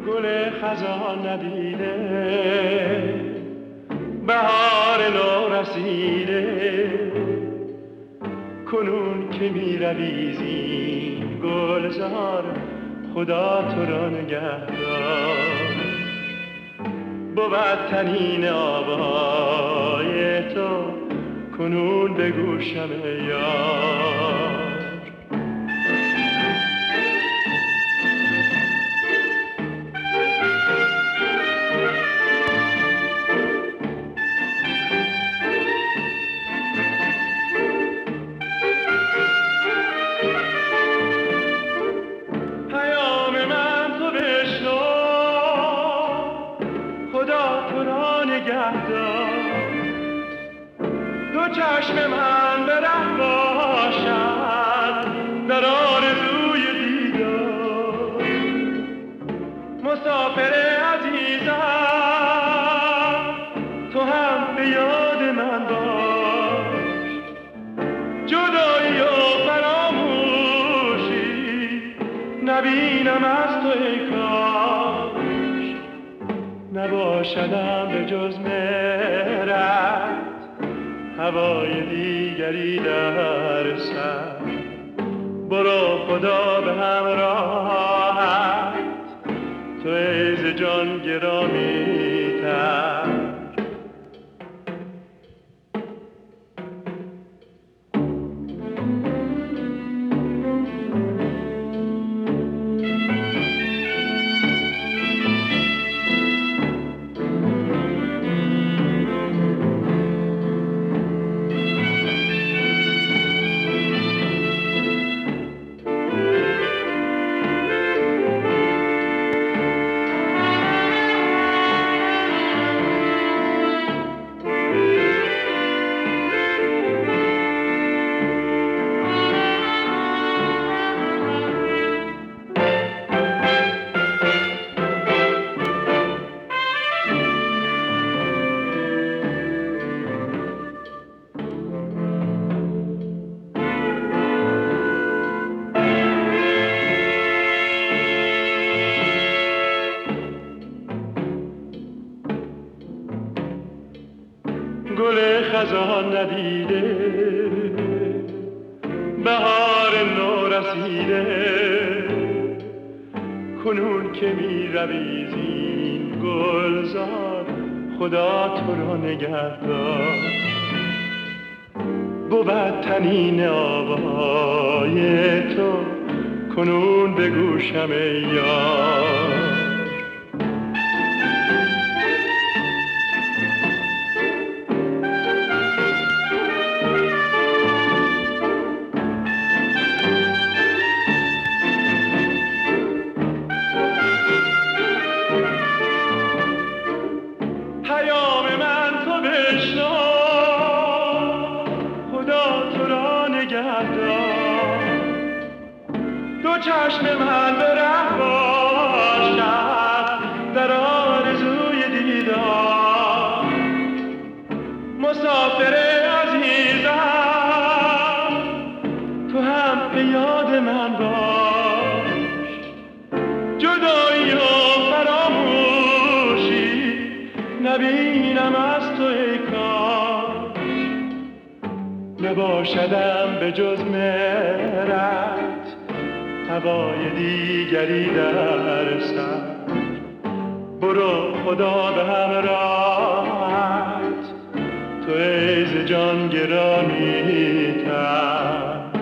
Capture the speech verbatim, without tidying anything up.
گل خزان ندیده، بهار نو رسیده، کنون که می روی زین گلزار، خدا تو را نگهدار. بود تنین آوای تو کنون به گوشم یار. دو چشم من به ره باشد در آرزوی دیدار. مسافر عزیزم تو هم به یاد من باش. جدایی و فراموشی نبینم از تو ای کاش. نباشدم به جز مهرت هوای دیگری در سر. برو خدا به همراهت تو ای ز جان گرامی تر. گل خزان ندیده، بهار نو رسیده، کنون که می روی زین گلزار، خدا تو را نگهدار. بود تنین آوای تو کنون به گوشم ای یار. دو چشم من به ره باشد در آرزوی دیدار. مسافر عزیزم تو هم به یاد من باش. جدایی و فراموشی نبینم از تو ای کاش. نباشدم به جز مهرت هوای دیگری در سر. برو خدا به همراهت تو ای ز جان گرامی تر.